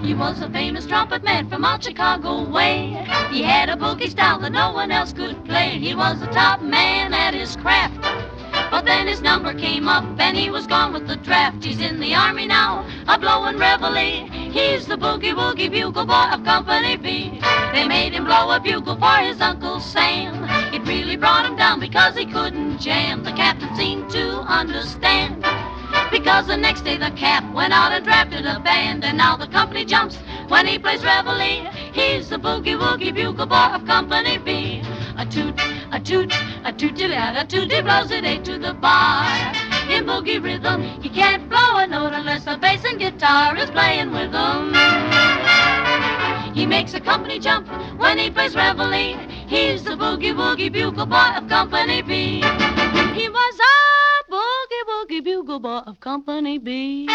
He was a famous trumpet man from out Chicago way. He had a boogie style that no one else could play. He was the top man at his craft. But then his number came up and he was gone with the draft. He's in the army now, a-blowin' reveille. He's the boogie-woogie bugle boy of Company B. They made him blow a bugle for his Uncle Sam. It really brought him down because he couldn't jam. The captain seemed to understand, because the next day the cap went out and drafted a band. And now the company jumps when he plays reveille. He's the boogie-woogie bugle boy of Company B. A toot, a toot, a toot-a-toot, he blows it eight to the bar. In boogie rhythm, he can't blow a note unless the bass and guitar is playing with him. He makes a company jump when he plays reveille. He's the boogie-woogie bugle boy of Company B. He was a boogie-woogie bugle boy of Company B.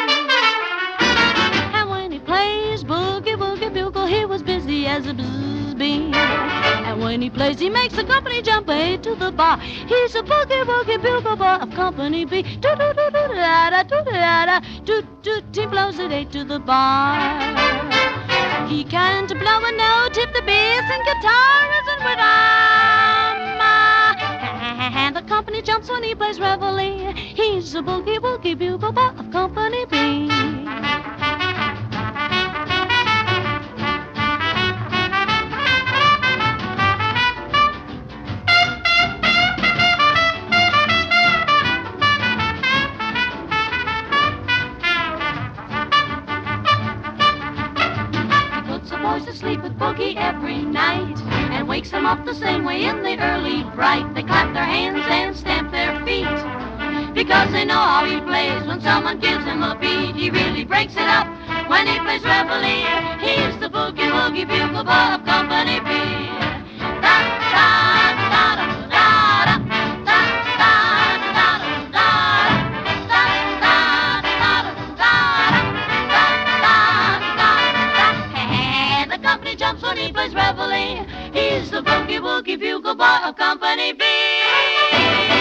And when he plays boogie-woogie bugle, he was busy as a bzz bee. And when he plays, he makes the company jump eight to the bar. He's a boogie-woogie bugle boy of Company B. Do-do-do-do-da-da-do-da-da, toot-toot, he blows it eight to the bar. He can't blow a note if the bass and guitar isn't with him. And the company jumps when he plays reveille. He's a boogie-woogie bugle boy of Company B. To sleep with boogie every night and wakes them up the same way in the early bright. They clap their hands and stamp their feet because they know how he plays. When someone gives him a beat, he really breaks it up when he plays reveille. He's the boogie-woogie bugle boy of Company B. Jumps when he plays reveille. He's the boogie-woogie bugle boy of Company B.